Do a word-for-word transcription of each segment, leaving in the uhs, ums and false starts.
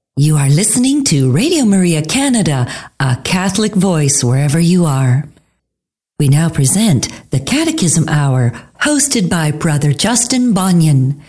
You are listening to Radio Maria Canada, a Catholic voice wherever you are. We now present the Catechism Hour, hosted by Brother Justin Bonnion.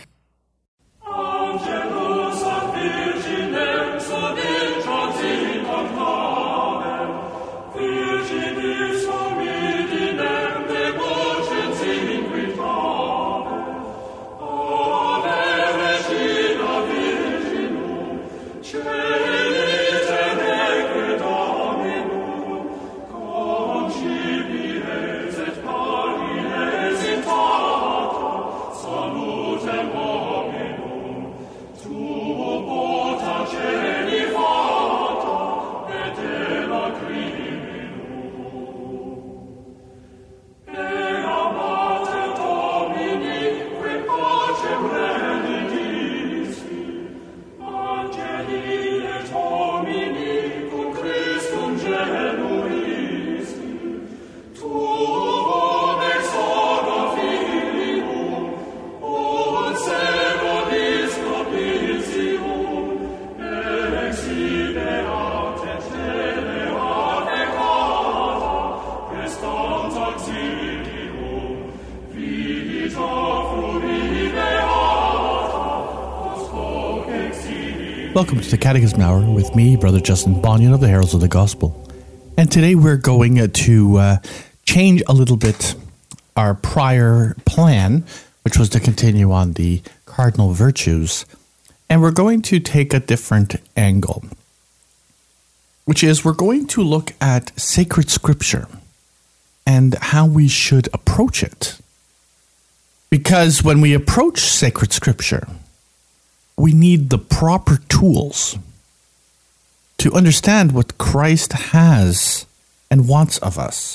Welcome to the Catechism Hour with me, Brother Justin Bonnion of the Heralds of the Gospel. And today we're going to uh, change a little bit our prior plan, which was to continue on the cardinal virtues. And we're going to take a different angle, which is we're going to look at sacred scripture and how we should approach it. Because when we approach sacred scripture, we need the proper tools to understand what Christ has and wants of us.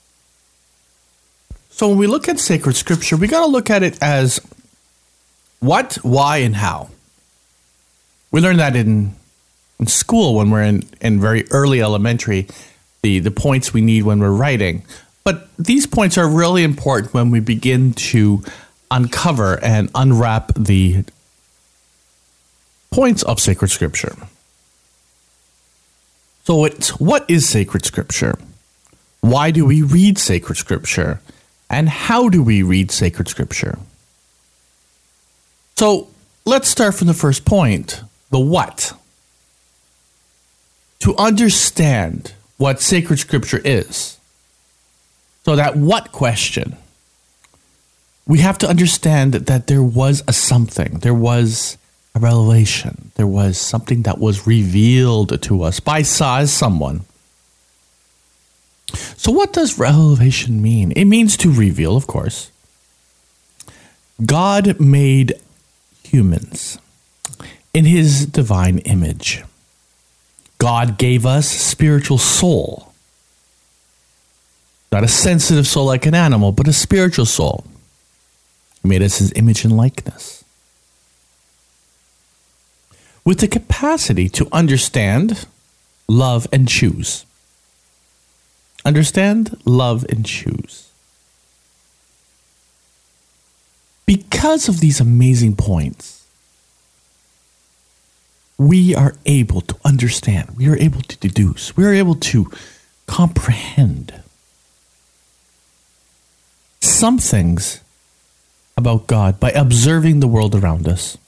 So when we look at sacred scripture, we got to look at it as what, why, and how. We learn that in, in school when we're in, in very early elementary, the, the points we need when we're writing. But these points are really important when we begin to uncover and unwrap the points of sacred scripture. So it's what is sacred scripture? Why do we read sacred scripture? And how do we read sacred scripture? So let's start from the first point, the what. To understand what sacred scripture is, so that what question, we have to understand that there was a something, there was a revelation. There was something that was revealed to us by someone. So what does revelation mean? It means to reveal, of course. God made humans in his divine image. God gave us spiritual soul. Not a sensitive soul like an animal, but a spiritual soul. He made us his image and likeness, with the capacity to understand, love, and choose. Understand, love, and choose. Because of these amazing points, we are able to understand, we are able to deduce, we are able to comprehend some things about God by observing the world around us.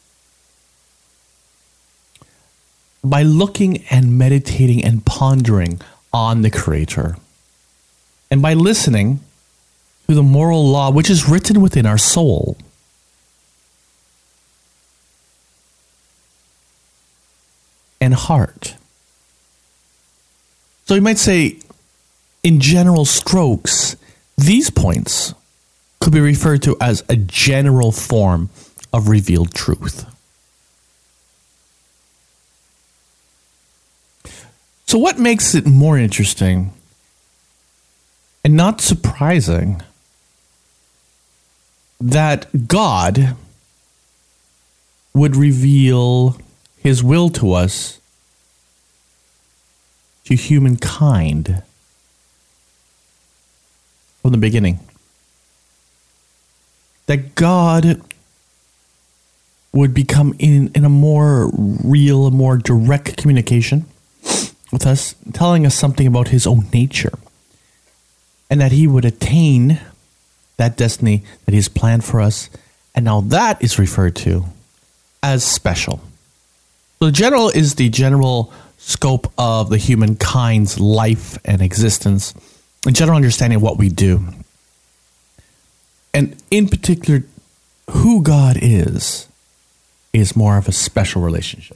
By looking and meditating and pondering on the Creator. And by listening to the moral law which is written within our soul. And heart. So you might say, in general strokes, these points could be referred to as a general form of revealed truth. So what makes it more interesting and not surprising that God would reveal his will to us, to humankind, from the beginning? That God would become in, in a more real, a more direct communication with us, telling us something about his own nature, and that he would attain that destiny that he's planned for us. And now that is referred to as special. So the general is the general scope of the humankind's life and existence, a general understanding of what we do. And in particular, who God is, is more of a special relationship.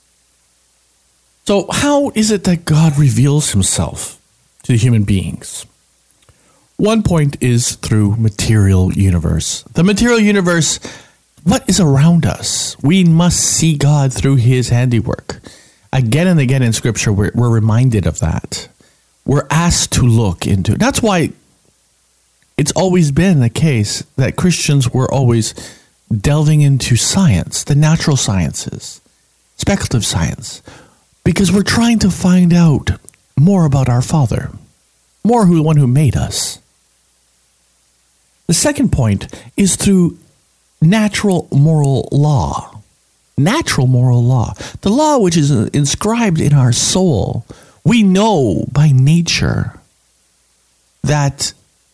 So how is it that God reveals himself to the human beings? One point is through material universe. The material universe, what is around us? We must see God through his handiwork. Again and again in Scripture, we're, we're reminded of that. We're asked to look into it. That's why it's always been the case that Christians were always delving into science, the natural sciences, speculative science, because we're trying to find out more about our Father, more who the one who made us. The second point is through natural moral law. Natural moral law. The law which is inscribed in our soul. We know by nature that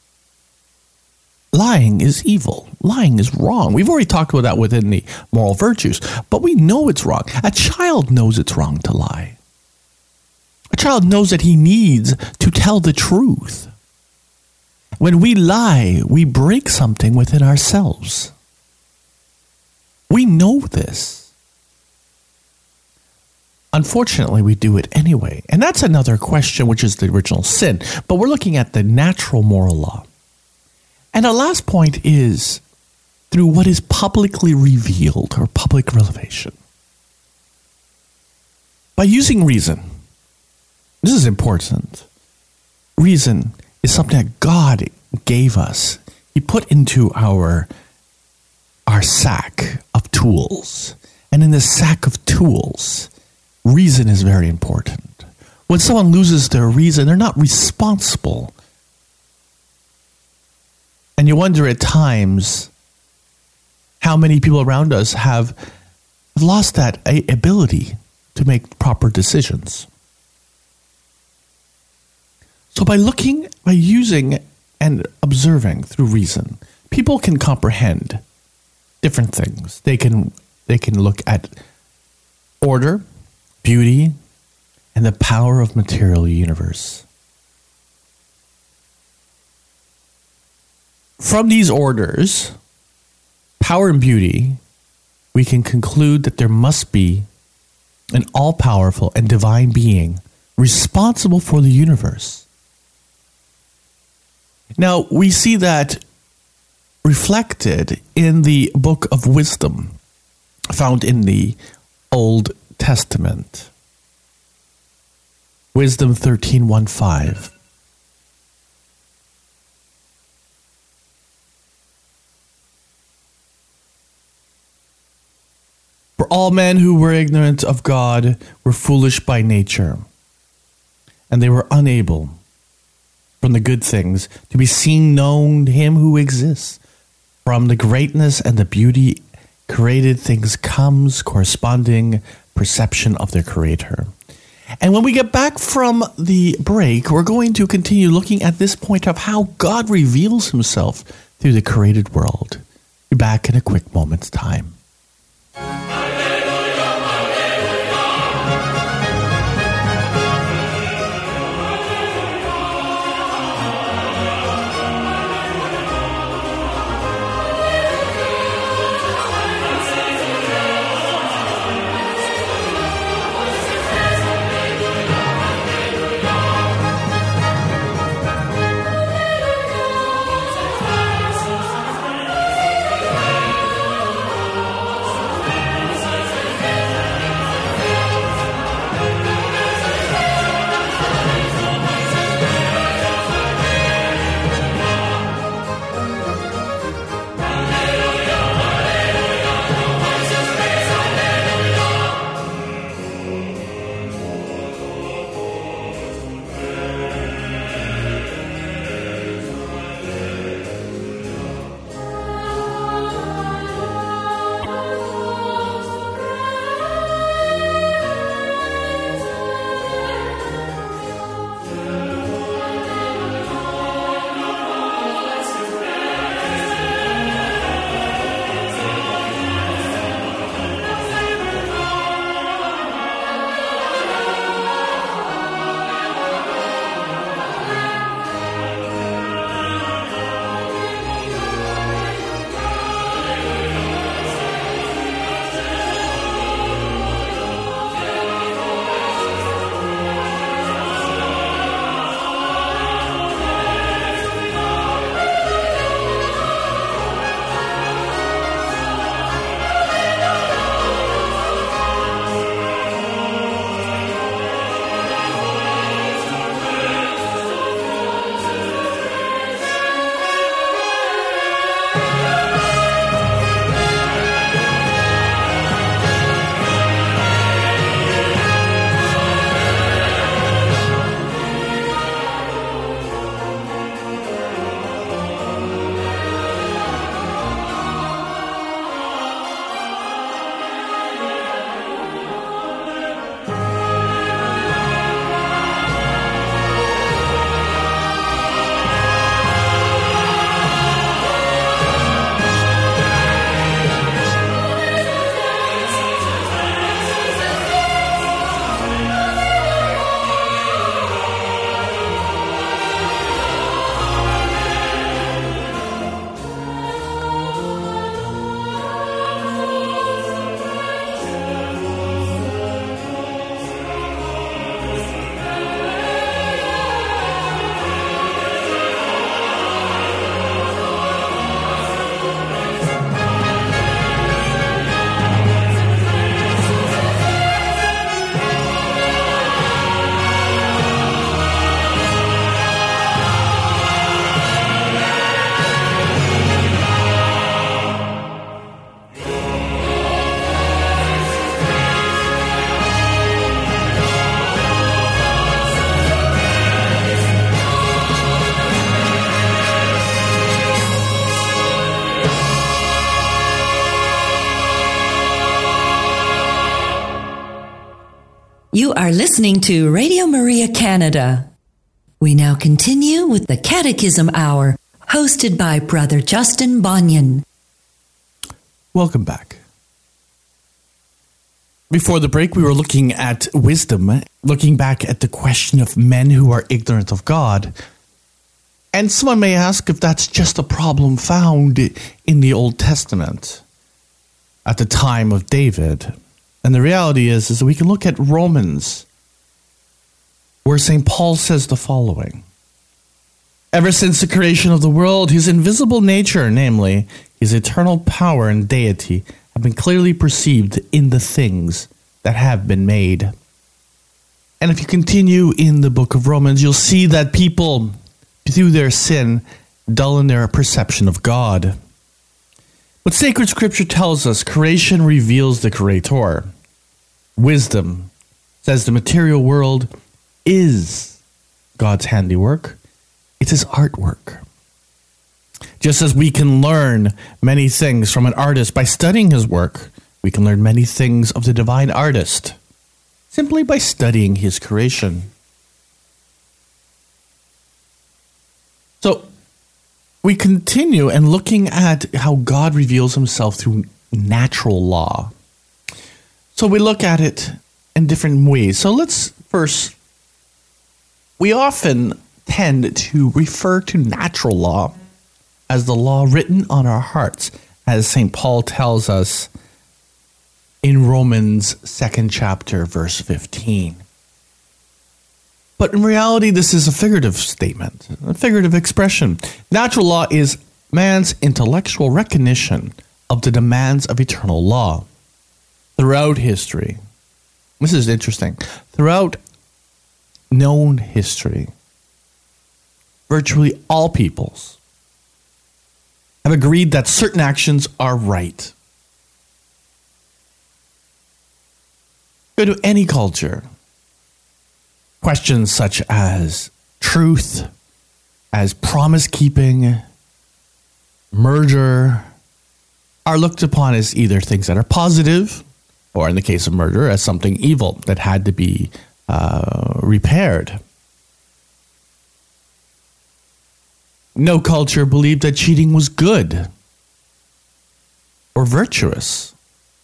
lying is evil. Lying is wrong. We've already talked about that within the moral virtues, but we know it's wrong. A child knows it's wrong to lie. A child knows that he needs to tell the truth. When we lie, we break something within ourselves. We know this. Unfortunately, we do it anyway. And that's another question, which is the original sin. But we're looking at the natural moral law. And the last point is through what is publicly revealed or public revelation. By using reason, this is important. Reason is something that God gave us. He put into our, our sack of tools. And in this sack of tools, reason is very important. When someone loses their reason, they're not responsible. And you wonder at times how many people around us have lost that ability to make proper decisions. So by looking, by using and observing through reason, people can comprehend different things. They can they can look at order, beauty, and the power of material universe. From these orders, power and beauty, we can conclude that there must be an all-powerful and divine being responsible for the universe. Now, we see that reflected in the book of wisdom found in the Old Testament. Wisdom thirteen one five. For all men who were ignorant of God were foolish by nature, and they were unable from the good things to be seen known to him who exists. From the greatness and the beauty created things comes corresponding perception of their creator. And when we get back from the break, we're going to continue looking at this point of how God reveals himself through the created world. Be back in a quick moment's time. You are listening to Radio Maria Canada. We now continue with the Catechism Hour, hosted by Brother Justin Bonnion. Welcome back. Before the break, we were looking at wisdom, looking back at the question of men who are ignorant of God. And someone may ask if that's just a problem found in the Old Testament at the time of David. And the reality is, is that we can look at Romans, where Saint Paul says the following. Ever since the creation of the world, his invisible nature, namely his eternal power and deity, have been clearly perceived in the things that have been made. And if you continue in the book of Romans, you'll see that people, through their sin, dull their perception of God. But sacred scripture tells us creation reveals the Creator. Wisdom says the material world is God's handiwork. It's his artwork. Just as we can learn many things from an artist by studying his work, we can learn many things of the divine artist simply by studying his creation. So we continue and looking at how God reveals himself through natural law. So we look at it in different ways. So let's first, we often tend to refer to natural law as the law written on our hearts, as Saint Paul tells us in Romans second chapter, verse fifteen. But in reality, this is a figurative statement, a figurative expression. Natural law is man's intellectual recognition of the demands of eternal law. Throughout history, this is interesting, throughout known history, virtually all peoples have agreed that certain actions are right. Go to any culture. Questions such as truth, as promise-keeping, murder, are looked upon as either things that are positive, or in the case of murder, as something evil that had to be uh, repaired. No culture believed that cheating was good or virtuous.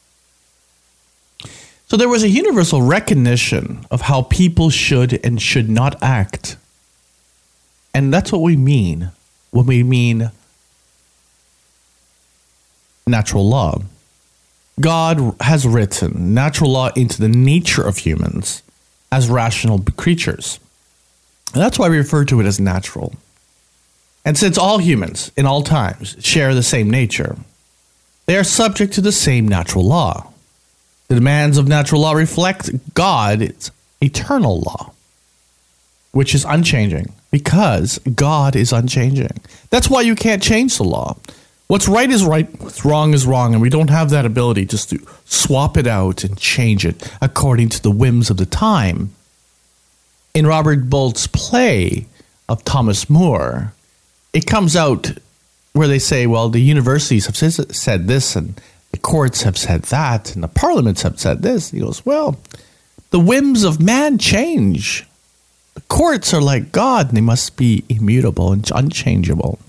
So there was a universal recognition of how people should and should not act. And that's what we mean when we mean natural law. God has written natural law into the nature of humans as rational creatures. And that's why we refer to it as natural. And since all humans in all times share the same nature, they are subject to the same natural law. The demands of natural law reflect God's eternal law, which is unchanging because God is unchanging. That's why you can't change the law. What's right is right, what's wrong is wrong, and we don't have that ability just to swap it out and change it according to the whims of the time. In Robert Bolt's play of Thomas More, it comes out where they say, well, the universities have said this, and the courts have said that, and the parliaments have said this. He goes, well, the whims of man change. The courts are like God, and they must be immutable and unchangeable.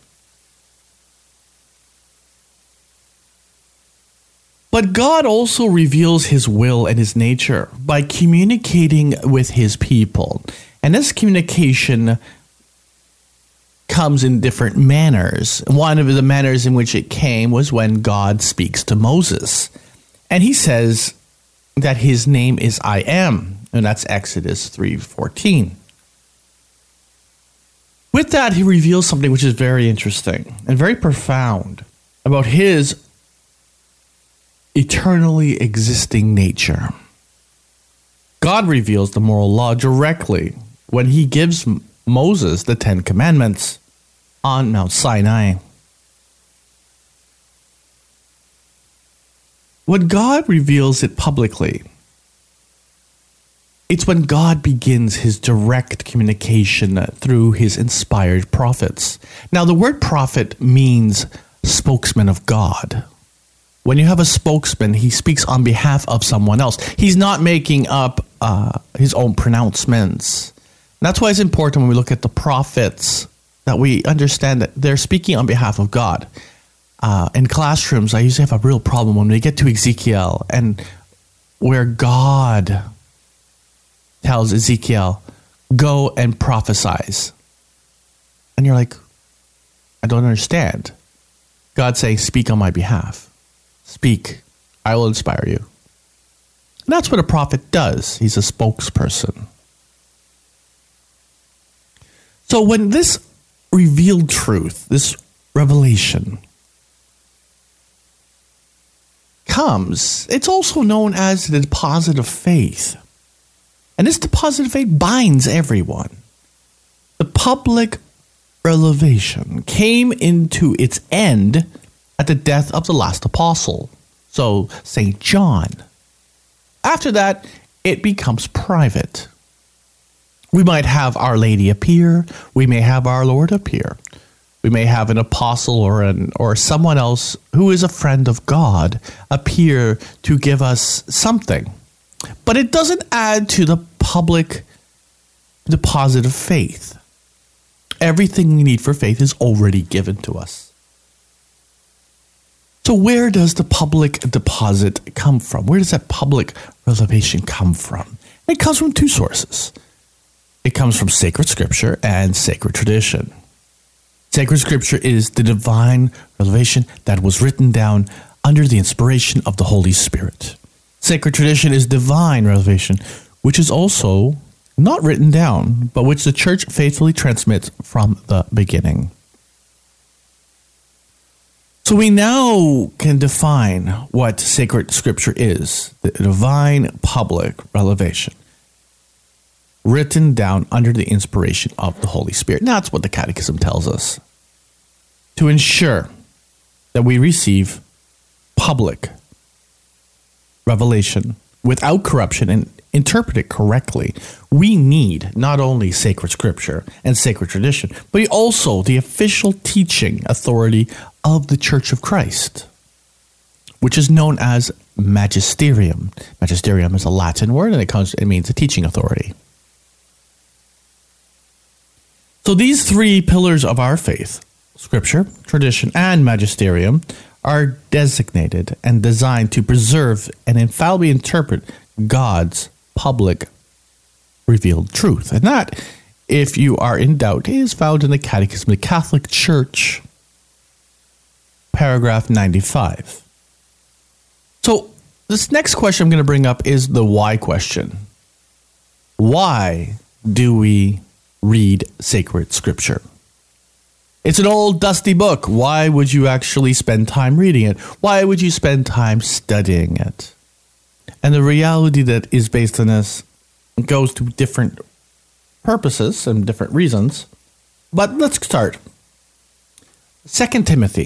But God also reveals his will and his nature by communicating with his people. And this communication comes in different manners. One of the manners in which it came was when God speaks to Moses. And he says that his name is I Am. And that's Exodus three fourteen. With that, he reveals something which is very interesting and very profound about his eternally existing nature. God reveals the moral law directly when he gives Moses the Ten Commandments on Mount Sinai. When God reveals it publicly, it's when God begins his direct communication through his inspired prophets. Now, the word prophet means spokesman of God. When you have a spokesman, he speaks on behalf of someone else. He's not making up uh, his own pronouncements. And that's why it's important when we look at the prophets that we understand that they're speaking on behalf of God. Uh, in classrooms, I usually have a real problem when we get to Ezekiel and where God tells Ezekiel, go and prophesize. And you're like, I don't understand. God saying, speak on my behalf. Speak. I will inspire you. And that's what a prophet does. He's a spokesperson. So when this revealed truth, this revelation comes, it's also known as the deposit of faith. And this deposit of faith binds everyone. The public revelation came into its end at the death of the last apostle, so Saint John. After that, it becomes private. We might have Our Lady appear. We may have our Lord appear. We may have an apostle or an or someone else who is a friend of God appear to give us something. But it doesn't add to the public deposit of faith. Everything we need for faith is already given to us. So where does the public deposit come from? Where does that public revelation come from? It comes from two sources. It comes from sacred scripture and sacred tradition. Sacred scripture is the divine revelation that was written down under the inspiration of the Holy Spirit. Sacred tradition is divine revelation, which is also not written down, but which the church faithfully transmits from the beginning. So we now can define what sacred scripture is, the divine public revelation, written down under the inspiration of the Holy Spirit. Now, that's what the Catechism tells us. To ensure that we receive public revelation without corruption and interpret it correctly, we need not only sacred scripture and sacred tradition, but also the official teaching authority of the Church of Christ, which is known as magisterium. Magisterium is a Latin word, and it comes it means a teaching authority. So these three pillars of our faith, scripture, tradition, and magisterium, are designated and designed to preserve and infallibly interpret God's public revealed truth. And that, if you are in doubt, is found in the Catechism of the Catholic Church, paragraph ninety-five. So this next question I'm going to bring up is the why question. Why do we read sacred scripture? It's an old dusty book. Why would you actually spend time reading it? Why would you spend time studying it? And the reality that is based on this goes to different purposes and different reasons. But let's start. Second Timothy,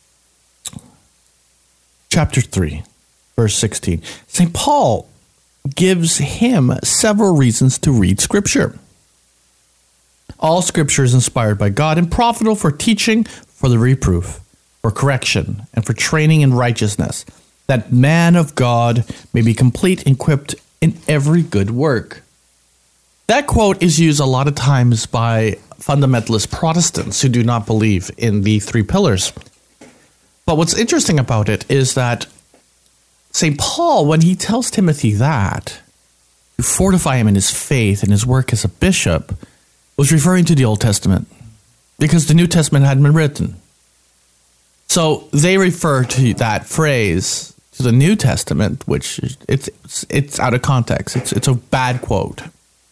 chapter three, verse sixteen. Saint Paul gives him several reasons to read scripture. All scripture is inspired by God and profitable for teaching, for the reproof, for correction, and for training in righteousness, that man of God may be complete and equipped in every good work. That quote is used a lot of times by fundamentalist Protestants who do not believe in the three pillars. But what's interesting about it is that Saint Paul, when he tells Timothy that, to fortify him in his faith and his work as a bishop, was referring to the Old Testament, because the New Testament hadn't been written. So they refer to that phrase to the New Testament, which it's it's, it's out of context. It's it's a bad quote.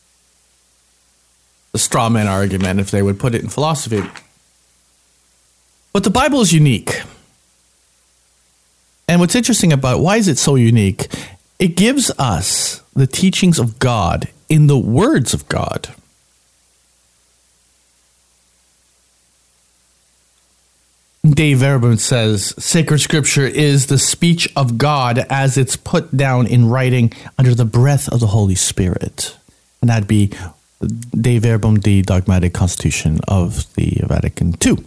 The straw man argument, if they would put it in philosophy. But the Bible is unique. And what's interesting about why is it so unique? It gives us the teachings of God in the words of God. Dave Verboom says, sacred scripture is the speech of God as it's put down in writing under the breath of the Holy Spirit. And that'd be Dave Verboom, the Dogmatic Constitution of the Vatican Two.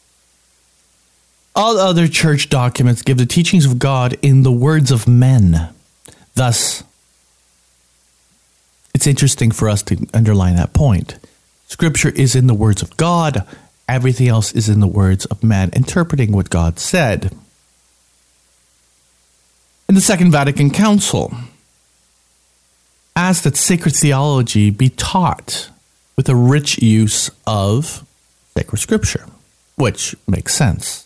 All other church documents give the teachings of God in the words of men. Thus, it's interesting for us to underline that point. Scripture is in the words of God. Everything else is in the words of man, interpreting what God said. In the Second Vatican Council, asked that sacred theology be taught with a rich use of sacred scripture, which makes sense.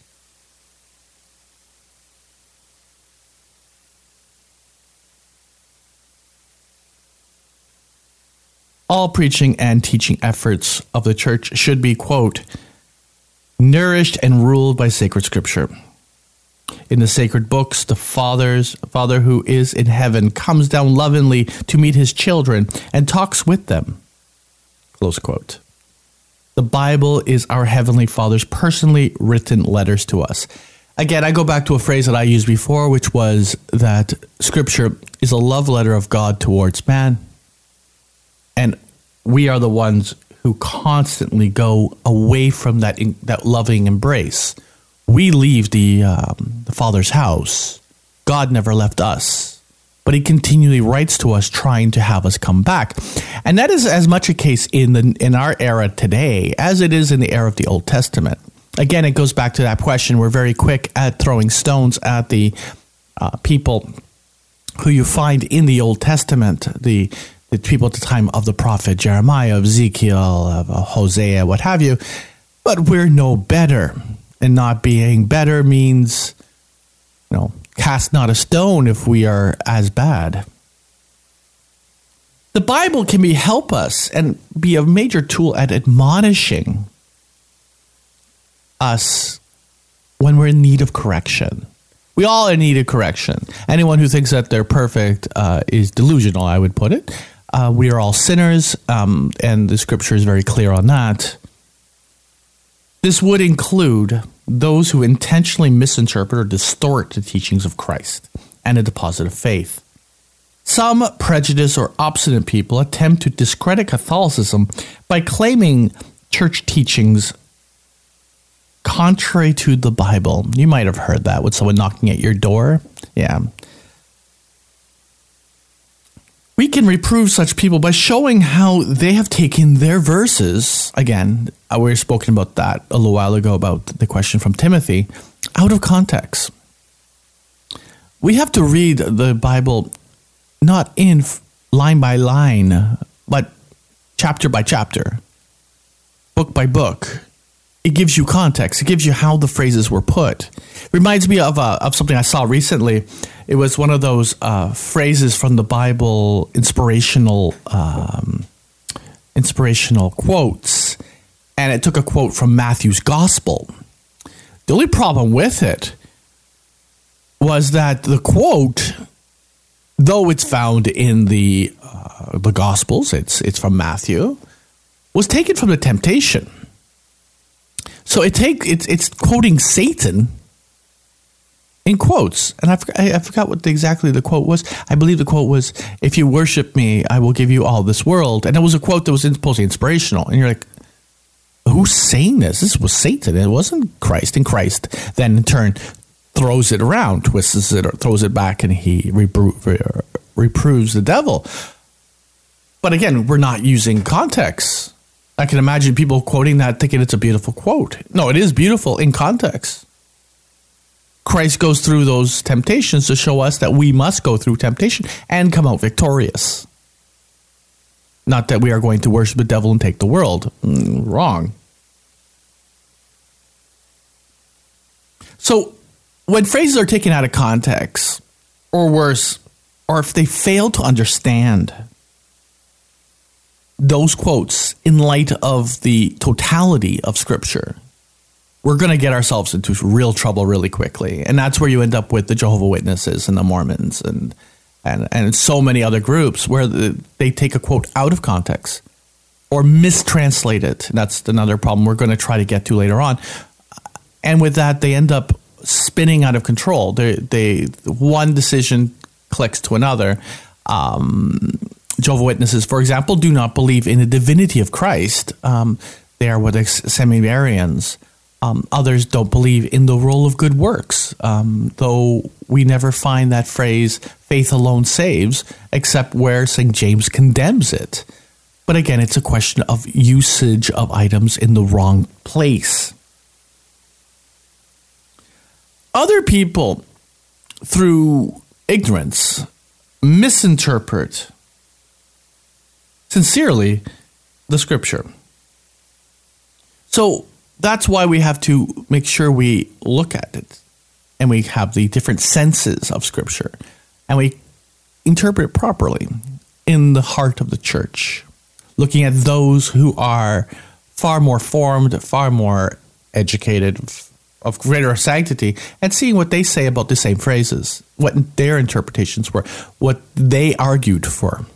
All preaching and teaching efforts of the church should be, quote, nourished and ruled by sacred scripture. In the sacred books, the Father's Father who is in heaven comes down lovingly to meet his children and talks with them. Close quote. The Bible is our Heavenly Father's personally written letters to us. Again, I go back to a phrase that I used before, which was that Scripture is a love letter of God towards man. And we are the ones who constantly go away from that that loving embrace. We leave the, um, the Father's house. God never left us, but he continually writes to us trying to have us come back. And that is as much a case in the in our era today as it is in the era of the Old Testament. Again, it goes back to that question. We're very quick at throwing stones at the uh, people who you find in the Old Testament, the the people at the time of the prophet Jeremiah, of Ezekiel, of Hosea, what have you. But we're no better. And not being better means, you know, cast not a stone if we are as bad. The Bible can be help us and be a major tool at admonishing us when we're in need of correction. We all are in need of correction. Anyone who thinks that they're perfect uh, is delusional, I would put it. Uh, we are all sinners, um, and the Scripture is very clear on that. This would include those who intentionally misinterpret or distort the teachings of Christ and the deposit of faith. Some prejudiced or obstinate people attempt to discredit Catholicism by claiming church teachings contrary to the Bible. You might have heard that with someone knocking at your door. Yeah. We can reprove such people by showing how they have taken their verses, again, we were spoken about that a little while ago about the question from Timothy, out of context. We have to read the Bible not in line by line, but chapter by chapter, book by book. It gives you context. It gives you how the phrases were put. Reminds me of uh, of something I saw recently. It was one of those uh, phrases from the Bible, inspirational um, inspirational quotes, and it took a quote from Matthew's Gospel. The only problem with it was that the quote, though it's found in the uh, the Gospels, it's it's from Matthew, was taken from the Temptation. So it take it's it's quoting Satan in quotes, and I forgot, I forgot what the, exactly the quote was. I believe the quote was, "If you worship me, I will give you all this world." And it was a quote that was supposed to be inspirational. And you're like, "Who's saying this? This was Satan. It wasn't Christ." And Christ then in turn throws it around, twists it, or throws it back, and he repro- reproves the devil. But again, we're not using context. I can imagine people quoting that thinking it's a beautiful quote. No, it is beautiful in context. Christ goes through those temptations to show us that we must go through temptation and come out victorious. Not that we are going to worship the devil and take the world. Mm, wrong. So when phrases are taken out of context, or worse, or if they fail to understand those quotes in light of the totality of Scripture, we're going to get ourselves into real trouble really quickly. And that's where you end up with the Jehovah's Witnesses and the Mormons and and, and so many other groups where the, they take a quote out of context or mistranslate it. And that's another problem we're going to try to get to later on. And with that, they end up spinning out of control. They, they one decision clicks to another. Um Jehovah's Witnesses, for example, do not believe in the divinity of Christ. Um, they are what Semi-Arians. Um, others don't believe in the role of good works, um, though we never find that phrase, faith alone saves, except where Saint James condemns it. But again, it's a question of usage of items in the wrong place. Other people, through ignorance, misinterpret sincerely the scripture. So that's why we have to make sure we look at it and we have the different senses of scripture and we interpret it properly in the heart of the church, looking at those who are far more formed, far more educated, of greater sanctity, and seeing what they say about the same phrases, what their interpretations were, what they argued for.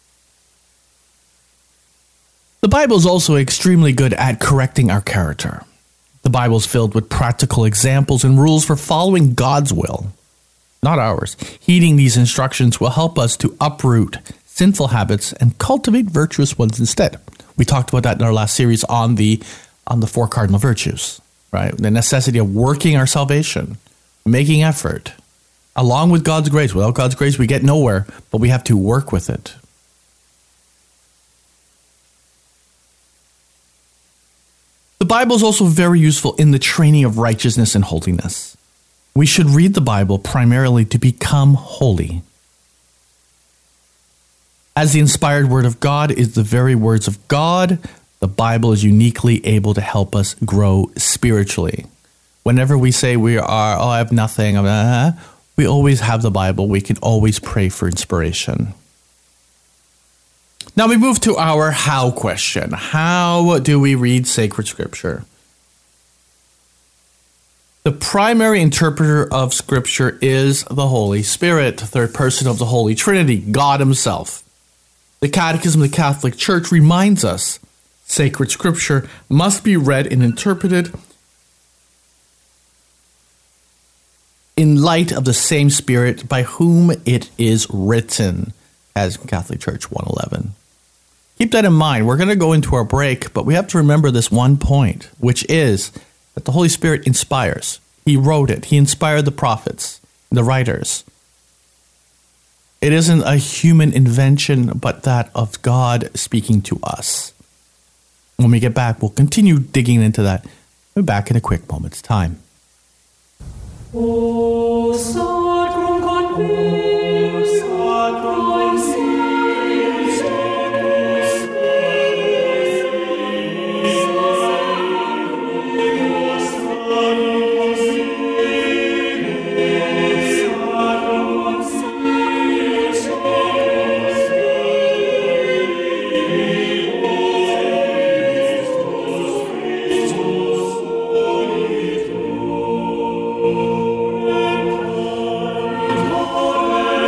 The Bible is also extremely good at correcting our character. The Bible is filled with practical examples and rules for following God's will, not ours. Heeding these instructions will help us to uproot sinful habits and cultivate virtuous ones instead. We talked about that in our last series on the on the four cardinal virtues, right? The necessity of working our salvation, making effort, along with God's grace. Without God's grace, we get nowhere, but we have to work with it. The Bible is also very useful in the training of righteousness and holiness. We should read the Bible primarily to become holy. As the inspired word of God is the very words of God, the Bible is uniquely able to help us grow spiritually. Whenever we say we are, oh, I have nothing, uh, we always have the Bible. We can always pray for inspiration. Now we move to our how question. How do we read sacred scripture? The primary interpreter of scripture is the Holy Spirit, third person of the Holy Trinity, God himself. The Catechism of the Catholic Church reminds us sacred scripture must be read and interpreted in light of the same Spirit by whom it is written, as Catholic Church one eleven. Keep that in mind. We're going to go into our break, but we have to remember this one point, which is that the Holy Spirit inspires. He wrote it. He inspired the prophets, the writers. It isn't a human invention, but that of God speaking to us. When we get back, we'll continue digging into that. We'll be back in a quick moment's time. O sacrum convivio, sacrum convivio, sacrum Amen.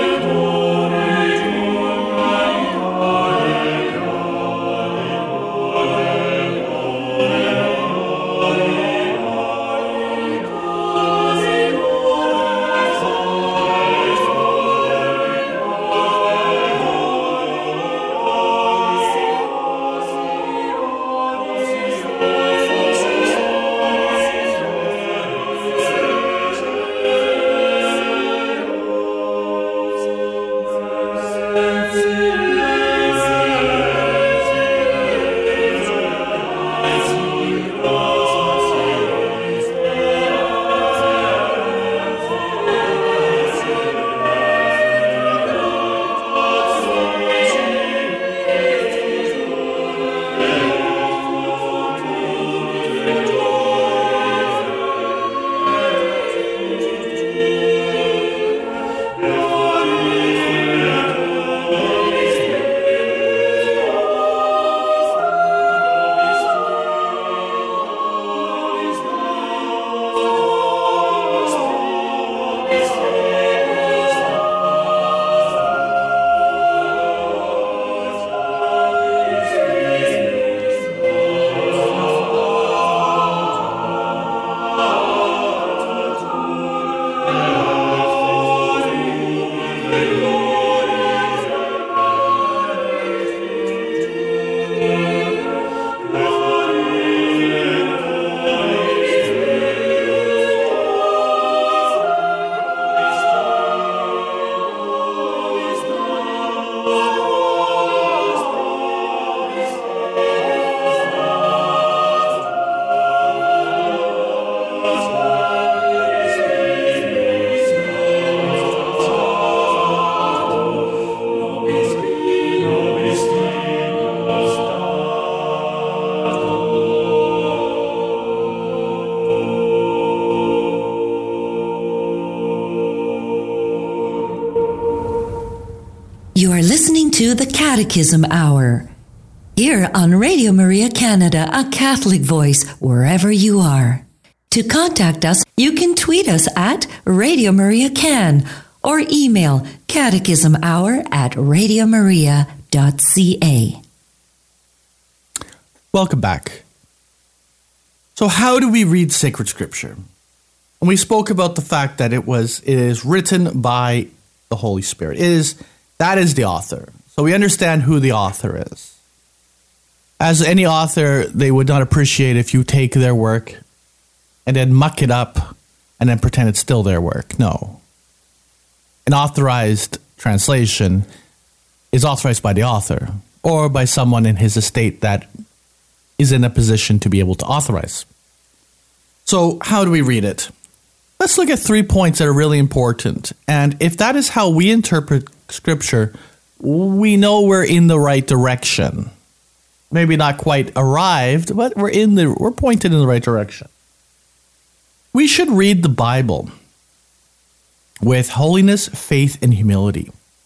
Catechism Hour. Here on Radio Maria Canada, a Catholic voice wherever you are. To contact us, you can tweet us at Radio Maria Can or email catechismhour at radiomaria dot c a. Welcome back. So how do we read sacred scripture? And we spoke about the fact that it was it is written by the Holy Spirit. It is that is the author. So we understand who the author is. As any author, they would not appreciate if you take their work and then muck it up and then pretend it's still their work. No. An authorized translation is authorized by the author or by someone in his estate that is in a position to be able to authorize. So how do we read it? Let's look at three points that are really important. And if that is how we interpret Scripture, we know we're in the right direction. Maybe not quite arrived, but we're in the we're pointed in the right direction. We should read the Bible with holiness, faith, and humility.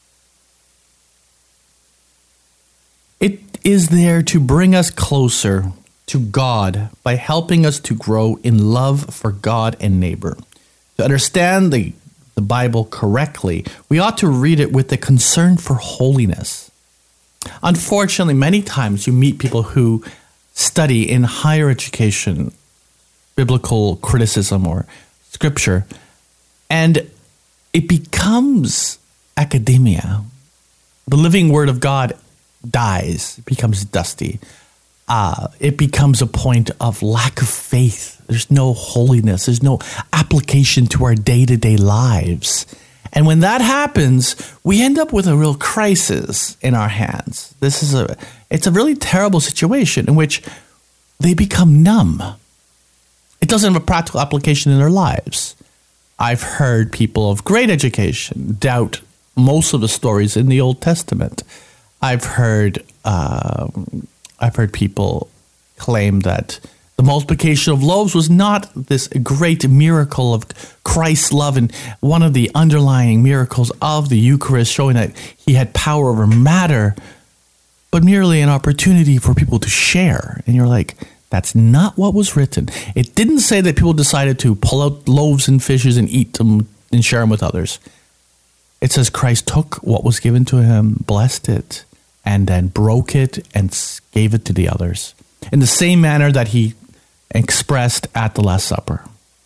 It is there to bring us closer to God by helping us to grow in love for God and neighbor. To understand the, the Bible correctly, we ought to read it with the concern for holiness. Unfortunately, many times you meet people who study in higher education, biblical criticism or scripture, and it becomes academia. The living word of God dies, it becomes dusty. Uh, it becomes a point of lack of faith. There's no holiness. There's no application to our day-to-day lives. And when that happens, we end up with a real crisis in our hands. This is a, it's a really terrible situation in which they become numb. It doesn't have a practical application in their lives. I've heard people of great education doubt most of the stories in the Old Testament. I've heard, uh, I've heard people claim that the multiplication of loaves was not this great miracle of Christ's love and one of the underlying miracles of the Eucharist, showing that he had power over matter, but merely an opportunity for people to share. And you're like, that's not what was written. It didn't say that people decided to pull out loaves and fishes and eat them and share them with others. It says Christ took what was given to him, blessed it, and then broke it and gave it to the others in the same manner that he expressed at the Last Supper.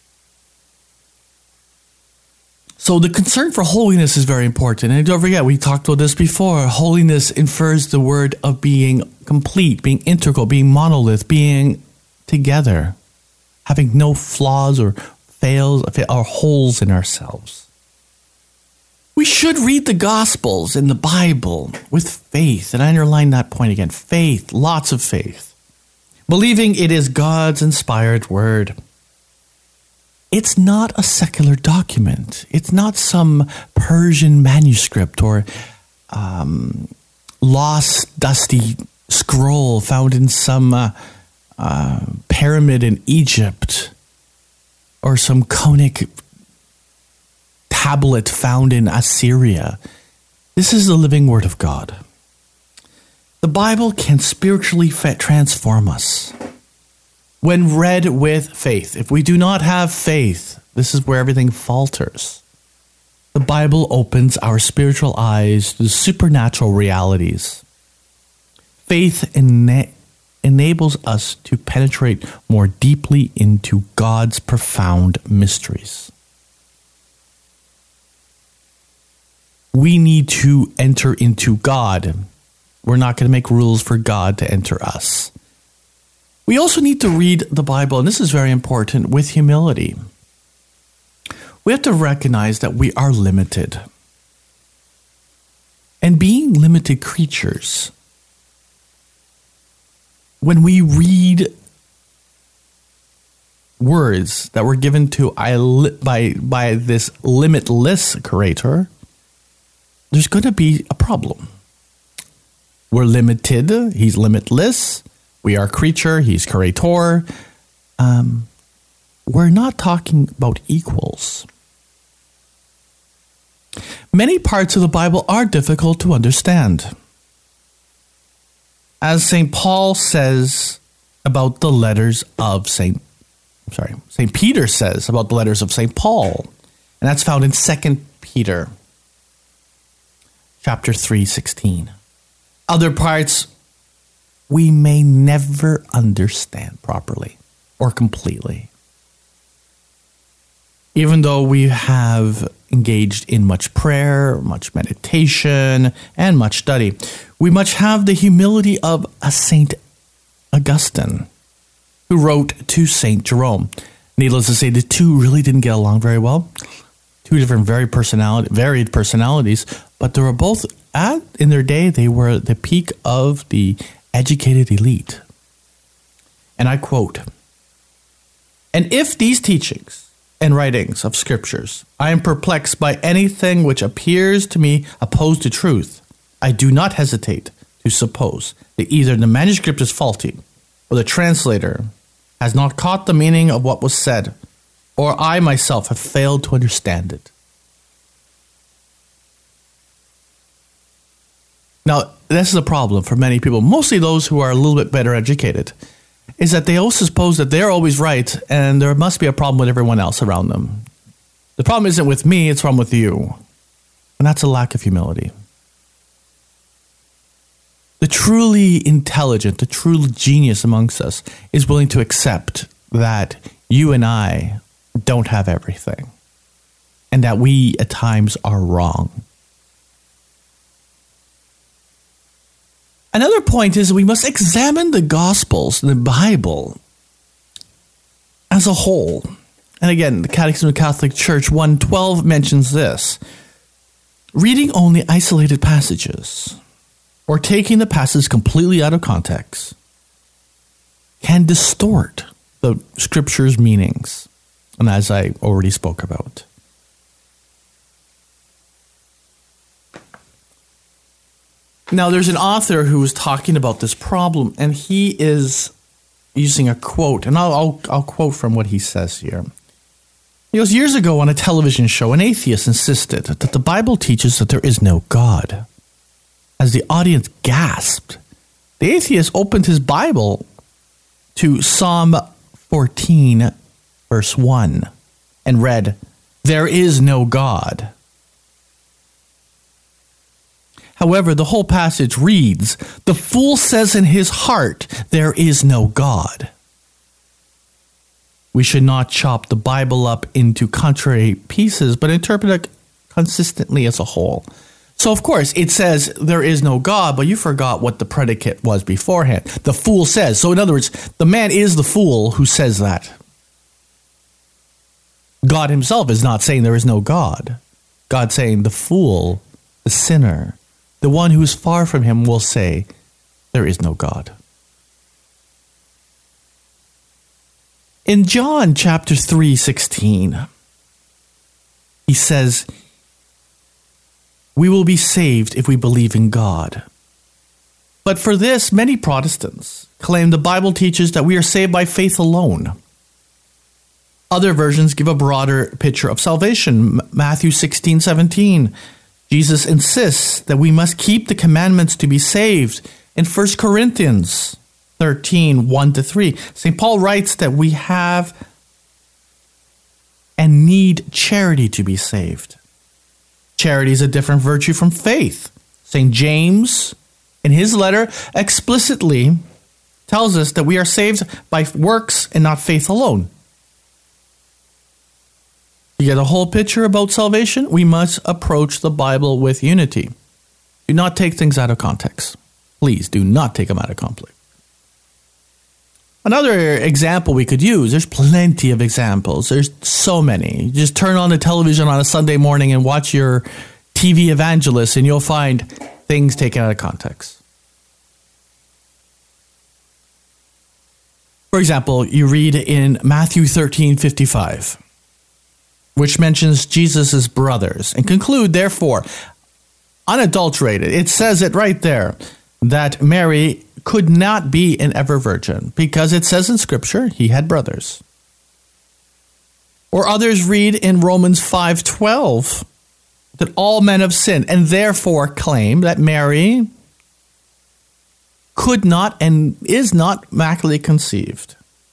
So the concern for holiness is very important. And don't forget, we talked about this before. Holiness infers the word of being complete, being integral, being monolith, being together, having no flaws or fails or holes in ourselves. We should read the Gospels in the Bible with faith. And I underline that point again. Faith, lots of faith. Believing it is God's inspired word. It's not a secular document. It's not some Persian manuscript or um, lost, dusty scroll found in some uh, uh, pyramid in Egypt or some conic tablet found in Assyria. This is the living word of God. The Bible can spiritually transform us when read with faith. If we do not have faith, this is where everything falters. The Bible opens our spiritual eyes to supernatural realities. Faith ena- enables us to penetrate more deeply into God's profound mysteries. We need to enter into God. We're not going to make rules for God to enter us. We also need to read the Bible, and this is very important, with humility. We have to recognize that we are limited. And being limited creatures, when we read words that were given to by, by this limitless creator, there's going to be a problem. We're limited. He's limitless. We are creature. He's creator. Um, we're not talking about equals. Many parts of the Bible are difficult to understand. as Saint Paul says about the letters of Saint, I'm sorry, Saint Peter says about the letters of Saint Paul. And that's found in Second Peter, chapter three, sixteen. Other parts we may never understand properly or completely. Even though we have engaged in much prayer, much meditation, and much study, we must have the humility of a Saint Augustine, who wrote to Saint Jerome. Needless to say, the two really didn't get along very well. Two different very personality, varied personalities, but they were both, at, in their day, they were at the peak of the educated elite. And I quote, "And if these teachings and writings of scriptures, I am perplexed by anything which appears to me opposed to truth, I do not hesitate to suppose that either the manuscript is faulty, or the translator has not caught the meaning of what was said, or I myself have failed to understand it." Now, this is a problem for many people, mostly those who are a little bit better educated, is that they also suppose that they're always right and there must be a problem with everyone else around them. The problem isn't with me, it's a problem with you. And that's a lack of humility. The truly intelligent, the true genius amongst us is willing to accept that you and I don't have everything and that we at times are wrong. Another point is we must examine the Gospels, the Bible, as a whole. And again, the Catechism of the Catholic Church one twelve mentions this. Reading only isolated passages or taking the passage completely out of context can distort the Scripture's meanings, and as I already spoke about. Now, there's an author who was talking about this problem, and he is using a quote, and I'll, I'll, I'll quote from what he says here. He goes, "Years ago on a television show, an atheist insisted that the Bible teaches that there is no God. As the audience gasped, the atheist opened his Bible to Psalm fourteen, verse one, and read, 'There is no God.' However, the whole passage reads, 'The fool says in his heart, there is no God.' We should not chop the Bible up into contrary pieces, but interpret it consistently as a whole." So, of course, it says there is no God, but you forgot what the predicate was beforehand. The fool says. So, in other words, the man is the fool who says that. God himself is not saying there is no God. God's saying the fool, the sinner, the one who is far from him will say, there is no God. In John chapter three, sixteen, he says, "We will be saved if we believe in God." But for this, many Protestants claim the Bible teaches that we are saved by faith alone. Other versions give a broader picture of salvation. Matthew sixteen, seventeen. Jesus insists that we must keep the commandments to be saved. In First Corinthians thirteen, one to three, Saint Paul writes that we have and need charity to be saved. Charity is a different virtue from faith. Saint James, in his letter, explicitly tells us that we are saved by works and not faith alone. You get a whole picture about salvation? We must approach the Bible with unity. Do not take things out of context. Please do not take them out of context. Another example we could use, there's plenty of examples. There's so many. You just turn on the television on a Sunday morning and watch your T V evangelist and you'll find things taken out of context. For example, you read in Matthew thirteen, fifty-five. Which mentions Jesus' brothers, and conclude, therefore, unadulterated. It says it right there, that Mary could not be an ever virgin, because it says in Scripture, he had brothers. Or others read in Romans five twelve, that all men have sinned, and therefore claim that Mary could not and is not immaculately conceived.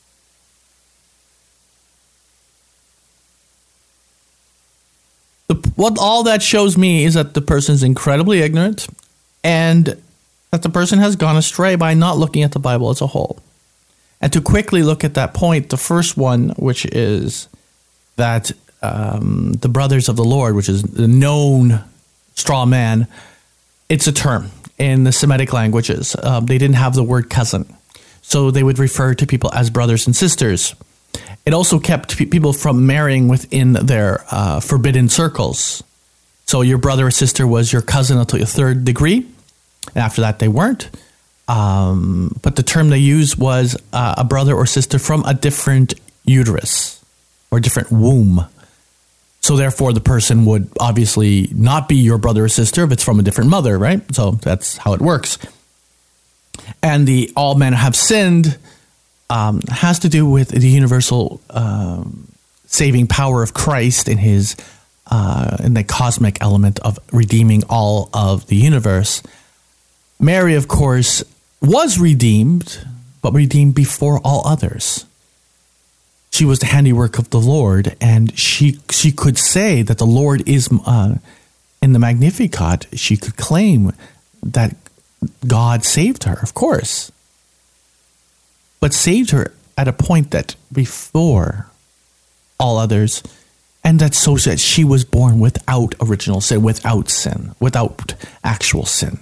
The, what all that shows me is that the person is incredibly ignorant and that the person has gone astray by not looking at the Bible as a whole. And to quickly look at that point, the first one, which is that um, the brothers of the Lord, which is the known straw man, it's a term in the Semitic languages. Um, they didn't have the word cousin, so they would refer to people as brothers and sisters. It also kept pe- people from marrying within their uh, forbidden circles. So your brother or sister was your cousin until your third degree, and after that they weren't. Um, but the term they used was uh, a brother or sister from a different uterus or different womb. So therefore, the person would obviously not be your brother or sister if it's from a different mother, right? So that's how it works. And the all men have sinned um, has to do with the universal um, saving power of Christ in his uh, in the cosmic element of redeeming all of the universe. Mary, of course, was redeemed, but redeemed before all others. She was the handiwork of the Lord, and she she could say that the Lord is, uh, in the Magnificat, she could claim that God saved her, of course. But saved her at a point that before all others, and that's so that she was born without original sin, without sin, without actual sin.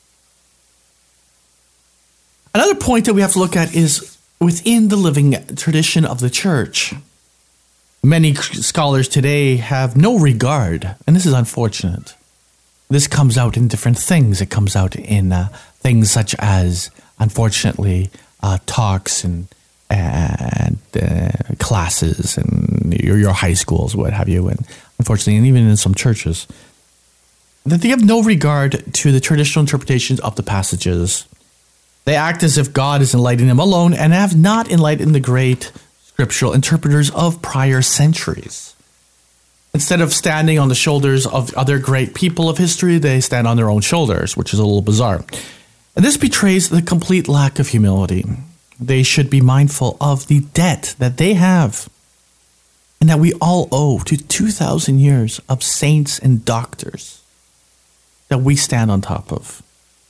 Another point that we have to look at is within the living tradition of the church. Many scholars today have no regard, and this is unfortunate. This comes out in different things. It comes out in uh, things such as, unfortunately, uh, talks and and uh, classes and your, your high schools, what have you, and unfortunately, and even in some churches, that they have no regard to the traditional interpretations of the passages. They act as if God is enlightening them alone and have not enlightened the great scriptural interpreters of prior centuries. Instead of standing on the shoulders of other great people of history, they stand on their own shoulders, which is a little bizarre. And this betrays the complete lack of humility. They should be mindful of the debt that they have and that we all owe to two thousand years of saints and doctors that we stand on top of.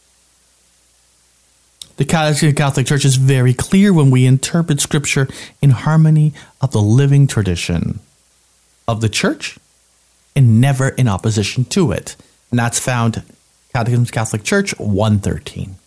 The Catholic Church is very clear when we interpret Scripture in harmony of the living tradition of the Church and never in opposition to it. And that's found Catechism of the Catholic Church one thirteen.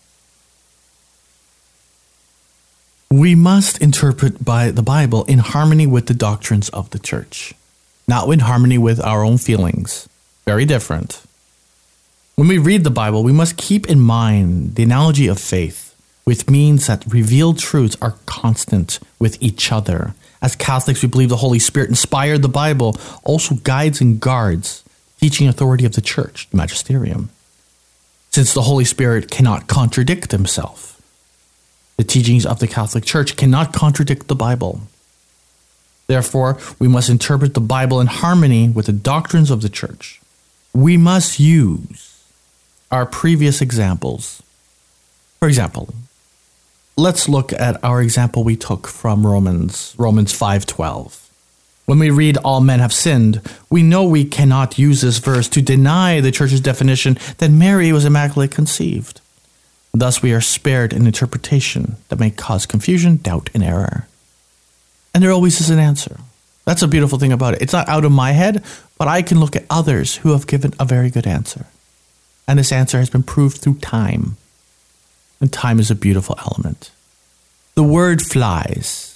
We must interpret by the Bible in harmony with the doctrines of the Church, not in harmony with our own feelings. Very different. When we read the Bible, we must keep in mind the analogy of faith, which means that revealed truths are constant with each other. As Catholics, we believe the Holy Spirit inspired the Bible, also guides and guards teaching authority of the Church, the magisterium. Since the Holy Spirit cannot contradict himself, the teachings of the Catholic Church cannot contradict the Bible. Therefore, we must interpret the Bible in harmony with the doctrines of the Church. We must use our previous examples. For example, let's look at our example we took from Romans, Romans five twelve. When we read all men have sinned, we know we cannot use this verse to deny the Church's definition that Mary was immaculately conceived. Thus we are spared an interpretation that may cause confusion, doubt, and error. And there always is an answer. That's a beautiful thing about it. It's not out of my head, but I can look at others who have given a very good answer. And this answer has been proved through time. And time is a beautiful element. The word flies,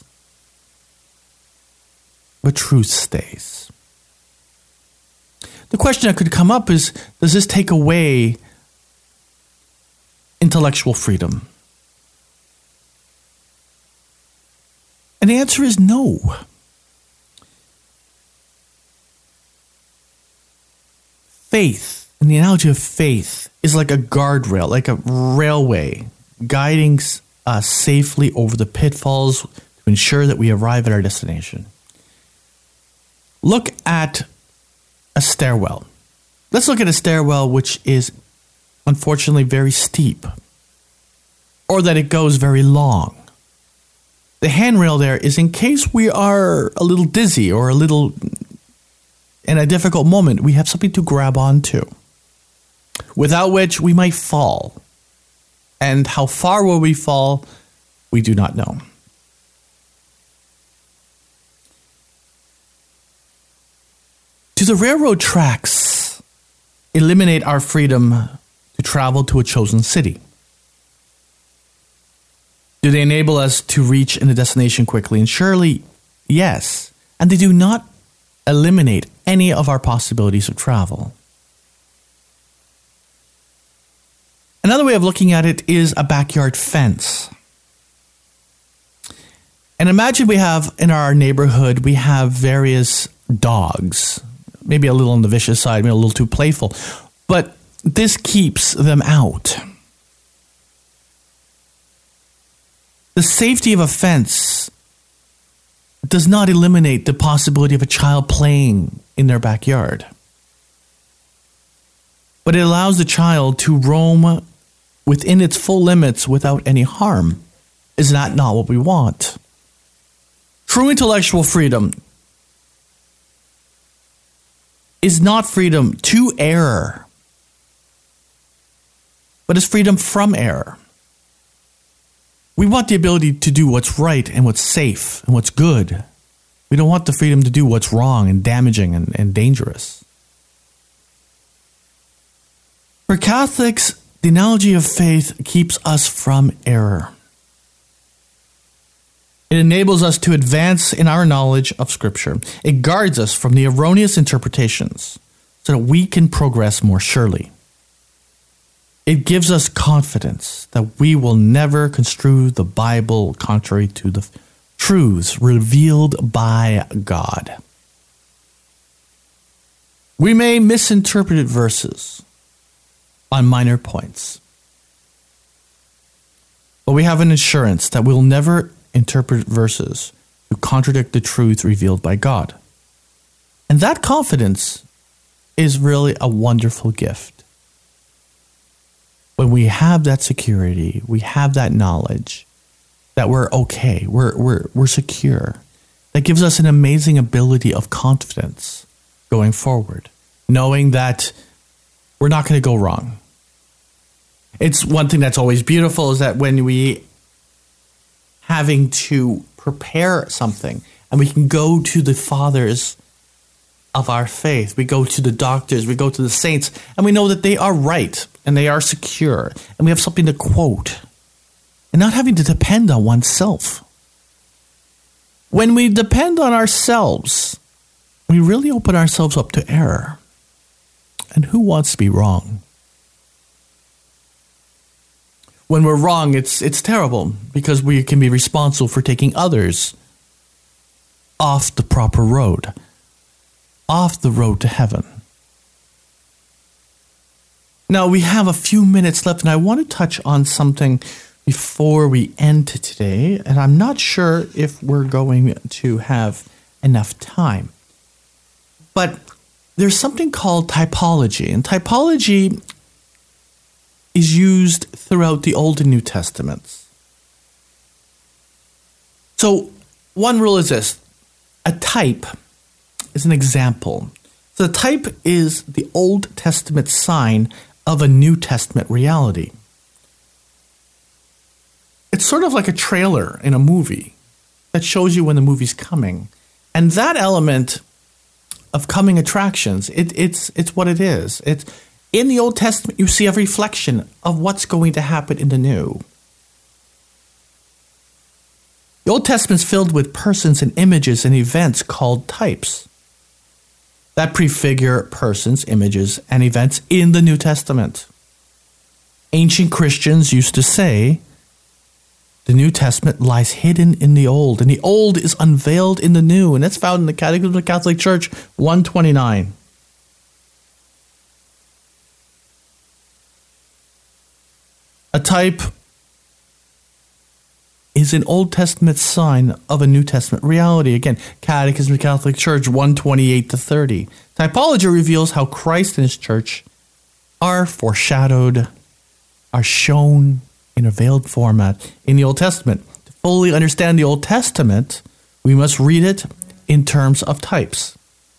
but truth stays. The question that could come up is, does this take away intellectual freedom? And the answer is no. Faith, and the analogy of faith, is like a guardrail, like a railway, guiding us safely over the pitfalls to ensure that we arrive at our destination. Look at a stairwell. Let's look at a stairwell which is unfortunately very steep. or that it goes very long. The handrail there is in case we are a little dizzy or a little in a difficult moment, we have something to grab onto, without which we might fall. And how far will we fall, we do not know. Do the railroad tracks eliminate our freedom to travel to a chosen city? Do they enable us to reach in a destination quickly? And surely, yes. And they do not eliminate any of our possibilities of travel. Another way of looking at it is a backyard fence. And imagine we have in our neighborhood, we have various dogs, maybe a little on the vicious side, maybe a little too playful, but this keeps them out. The safety of a fence does not eliminate the possibility of a child playing in their backyard, but it allows the child to roam within its full limits without any harm. Is that not what we want? True intellectual freedom is not freedom to error, but is freedom from error. We want the ability to do what's right and what's safe and what's good. We don't want the freedom to do what's wrong and damaging and, and dangerous. For Catholics, the analogy of faith keeps us from error. It enables us to advance in our knowledge of Scripture. It guards us from the erroneous interpretations so that we can progress more surely. It gives us confidence that we will never construe the Bible contrary to the truths revealed by God. We may misinterpret verses on minor points, but we have an assurance that we'll never interpret verses to contradict the truth revealed by God. And that confidence is really a wonderful gift. When we have that security, we have that knowledge that we're okay, we're we're we're secure. That gives us an amazing ability of confidence going forward, knowing that we're not going to go wrong. It's one thing that's always beautiful is that when we having to prepare something and we can go to the fathers of our faith, we go to the doctors, we go to the saints, and we know that they are right and they are secure, and we have something to quote, and not having to depend on oneself. When we depend on ourselves, we really open ourselves up to error. And who wants to be wrong? When we're wrong, it's it's terrible because we can be responsible for taking others off the proper road, off the road to heaven. Now, we have a few minutes left, and I want to touch on something before we end today, and I'm not sure if we're going to have enough time. But there's something called typology, and typology is used throughout the Old and New Testaments. So one rule is this: a type is an example. So the type is the Old Testament sign of a New Testament reality. It's sort of like a trailer in a movie that shows you when the movie's coming. And that element of coming attractions, it, it's it's what it is. It's, in the Old Testament, you see a reflection of what's going to happen in the New. The Old Testament's filled with persons and images and events called types that prefigure persons, images, and events in the New Testament. Ancient Christians used to say, the New Testament lies hidden in the Old, and the Old is unveiled in the New, and that's found in the Catechism of the Catholic Church, one twenty-nine. A type is an Old Testament sign of a New Testament reality. Again, Catechism of the Catholic Church, one twenty-eight to thirty. Typology reveals how Christ and his church are foreshadowed, are shown, in a veiled format in the Old Testament. To fully understand the Old Testament, we must read it in terms of types.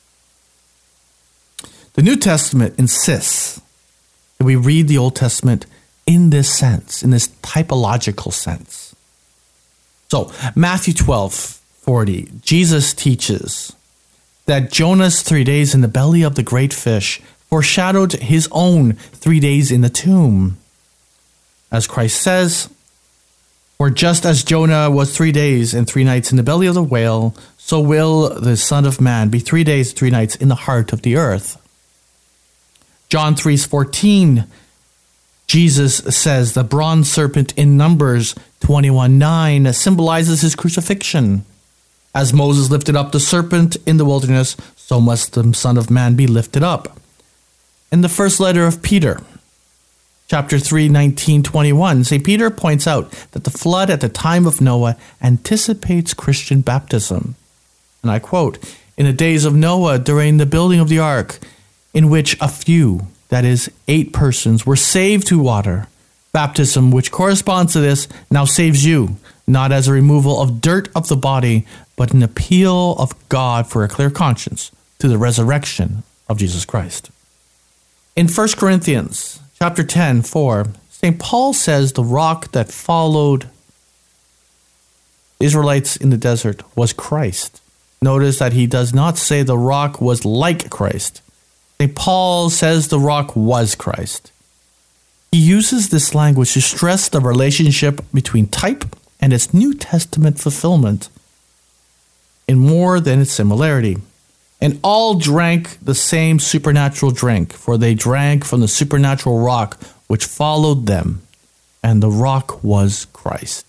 The New Testament insists that we read the Old Testament in this sense, in this typological sense. So, Matthew twelve forty, Jesus teaches that Jonah's three days in the belly of the great fish foreshadowed his own three days in the tomb. As Christ says, "For just as Jonah was three days and three nights in the belly of the whale, so will the Son of Man be three days and three nights in the heart of the earth." John three fourteen, Jesus says the bronze serpent in Numbers twenty-one nine symbolizes his crucifixion. As Moses lifted up the serpent in the wilderness, so must the Son of Man be lifted up. In the first letter of Peter, chapter three, nineteen, twenty-one, Saint Peter points out that the flood at the time of Noah anticipates Christian baptism. And I quote, "In the days of Noah, during the building of the ark, in which a few, that is, eight persons, were saved through water, baptism, which corresponds to this, now saves you, not as a removal of dirt of the body, but an appeal of God for a clear conscience to the resurrection of Jesus Christ." In First Corinthians chapter ten, four, Saint Paul says the rock that followed Israelites in the desert was Christ. Notice that he does not say the rock was like Christ. Saint Paul says the rock was Christ. He uses this language to stress the relationship between type and its New Testament fulfillment in more than its similarity. And all drank the same supernatural drink, for they drank from the supernatural rock which followed them, and the rock was Christ.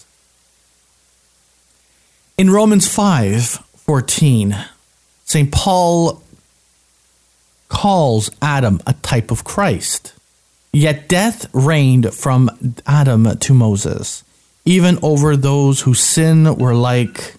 In Romans five fourteen, Saint Paul calls Adam a type of Christ. Yet death reigned from Adam to Moses, even over those whose sin were like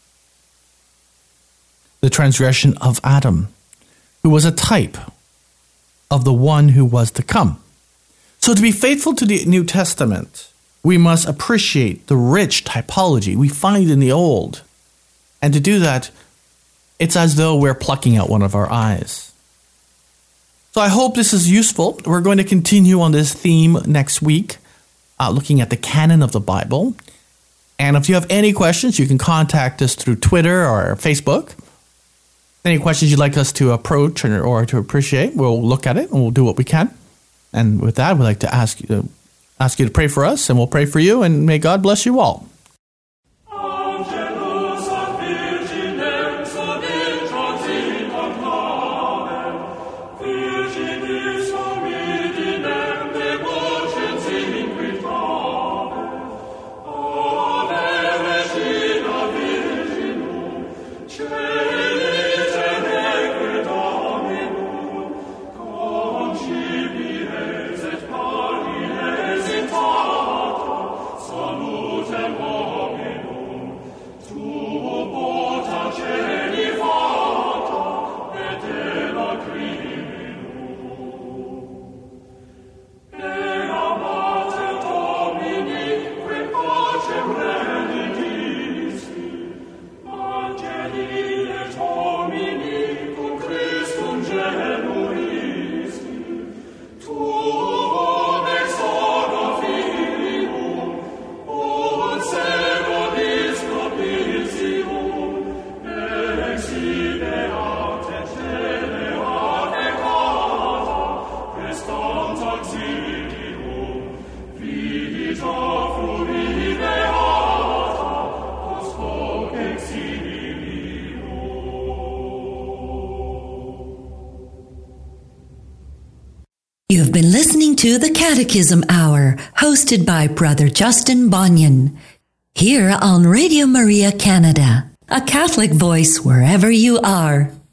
the transgression of Adam, who was a type of the one who was to come. So to be faithful to the New Testament, we must appreciate the rich typology we find in the Old. And to do that, it's as though we're plucking out one of our eyes. So I hope this is useful. We're going to continue on this theme next week, uh, looking at the canon of the Bible. And if you have any questions, you can contact us through Twitter or Facebook. Any questions you'd like us to approach or, or to appreciate, we'll look at it and we'll do what we can. And with that, we'd like to ask you to, ask you to pray for us, and we'll pray for you, and may God bless you all. You've been listening to the Catechism Hour, hosted by Brother Justin Bonnion, here on Radio Maria Canada, a Catholic voice wherever you are.